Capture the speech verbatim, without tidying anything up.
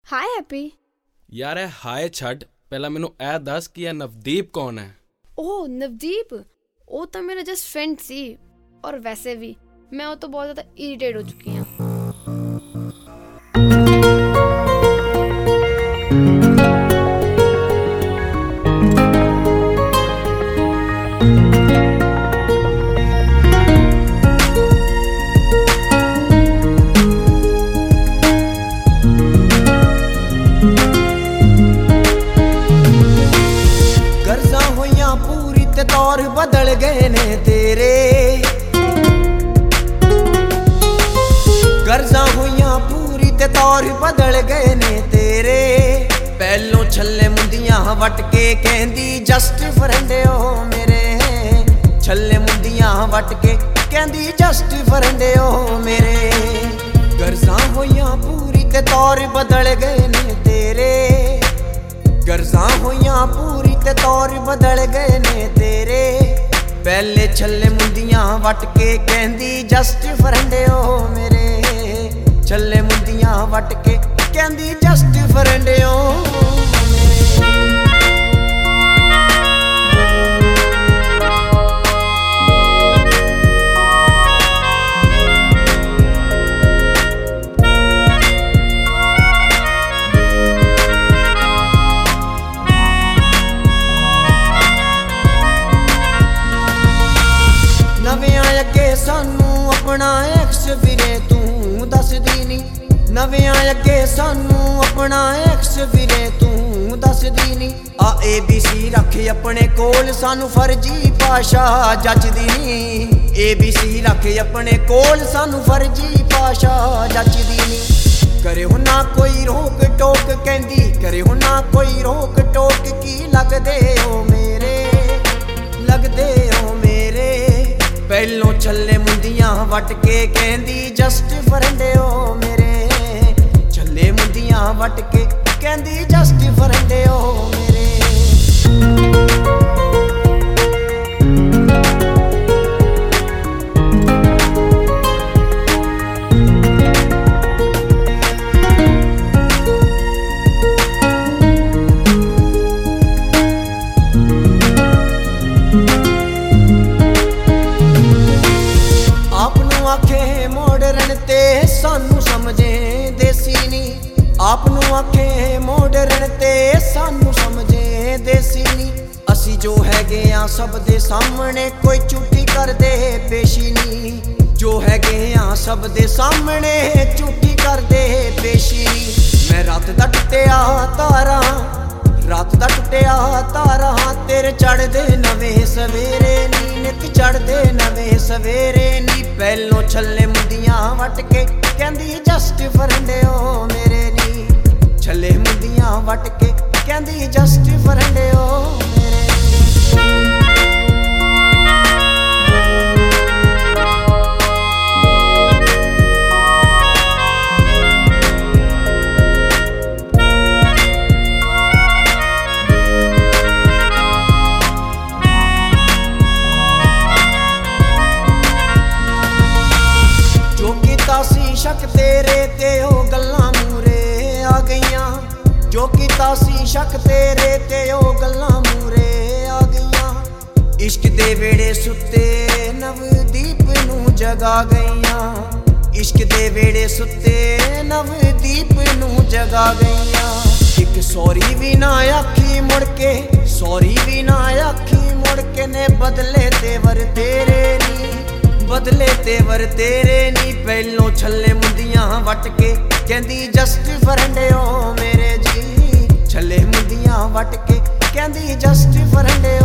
ਹਾਏ ਹੈਪੀ। ਯਾਰ ਇਹ ਹਾਏ ਛੱਡ, ਪਹਿਲਾਂ ਮੈਨੂੰ ਇਹ ਦੱਸ ਕਿ ਇਹ ਨਵਦੀਪ ਕੌਣ ਹੈ? ਓਹ ਨਵਦੀਪ, ਉਹ ਤਾਂ ਮੇਰਾ ਜਸਟ ਫਰੈਂਡ ਸੀ। ਔਰ ਵੈਸੇ ਵੀ ਮੈਂ ਉਹ ਤੋਂ ਬਹੁਤ ਜ਼ਿਆਦਾ ਇਰੀਟੇਟ ਹੋ ਚੁੱਕੀ ਹਾਂ। दौर बदल गए ने तेरे, गर्जा हुईयां पूरी ते दौर बदल गए ने तेरे। पहलों छल्ले मुंदियां वट के कहंदी जस्ट फ्रेंड ओ मेरे, छल्ले मुंदियां वट के कहंदी जस्ट फ्रेंड ओ मेरे। गर्जा हुईयां पूरी ते दौर बदल गए ने तेरे, गर्जा हुईयां पूरी ते दौर बदल गए ने तेरे। पहले छल्ले मुंदियां वट के कहंदी जस्ट फ्रेंड ओ मेरे, छल्ले मुंदियां वट के कहंदी जस्ट फ्रेंड ओ मेरे। सानू अपना एक्स फिरे तू दसदी नी, नवियां अगे सानू अपना एक्स फिरे तू दसदी नी। आ ए बी सी रख अपने कोल सानू फर्जी भाषा जचदी नी, ए बी सी रख अपने कोल सानू फर्जी भाषा जचदी नी। करे हो ना कोई रोक टोक कहंदी, करे हो ना कोई रोक टोक की लगदे हो मेरे, लगदे हो मेरे। पहलों छल्ले मुंदियां वट के कहंदी जस्ट फ्रेंड ओ मेरे, छल्ले मुंदियां वट के कहंदी जस्ट फ्रेंड ओ मेरे। आखे मॉडर्न ते सानू समझे देसी नी, आपनू आखे मॉडर्न ते सानू समझे देसी नी। असी जो हैगे आ सब दे सामने कोई झूठी कर दे पेशी नी, जो हैगे आ सब दे सामने झूठी कर दे पेशी नी। मैं रात दा टुटिया तारा, रात दा टुटिया तारा तेरे चढ़दे नवे सवेरे नी, नित चढ़दे नवे सवेरे नी। पहलों छल्ले मुंदियां वट के कहंदी जस्ट फ्रेंड ओ मेरे नी, छल्ले मुंदियां वट के कहंदी जस्ट फ्रेंड ओ मेरे। शक तेरे ते ओ गल्लां मूरे आ गईयां, जो कीता सी शक तेरे ते ओ गल्लां मूरे आ गईयां। इश्क दे वेड़े सुत्ते नवदीप नू जगा गईयां, इश्क दे वेड़े सुत्ते नवदीप नू जगा गईयां। इक सॉरी भी ना आखी मुड़ के, सॉरी भी ना आखी मुड़ के ने बदले तेवर तेरे नी, बदले तेवर तेरे नी। पहलों छल्ले मुंदियां वट के कहंदी जस्ट फ्रेंड ओ मेरे जी, छल्ले मुंदियां वट के कहंदी जस्ट फ्रेंड